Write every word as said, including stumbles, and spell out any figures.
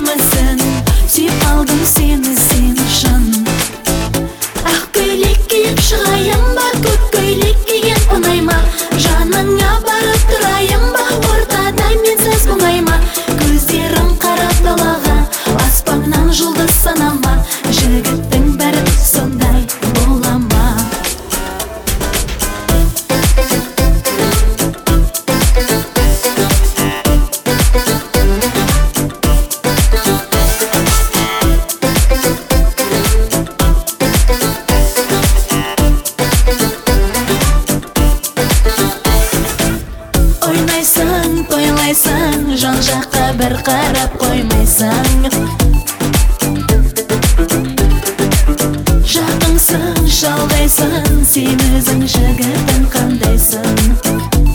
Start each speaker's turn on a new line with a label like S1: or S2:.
S1: көрмесін, сүйіп қалдым сені, сен үшін. Ақ көйлек киіп шығайын ба, көк көйлек киген ұнай ма? Жаныңа барып тұрайын ба, ортада менсіз оңай ма? Көздерің қарап далаға, аспаннан жұлдыз санама. Жігіттің бәрі сондай бола ма? Ойнайсың, тойлайсың, жан жаққа бір қарап қоймайсың. Жақынсың, шалғайсың, сен өзің жігітің қандайсың?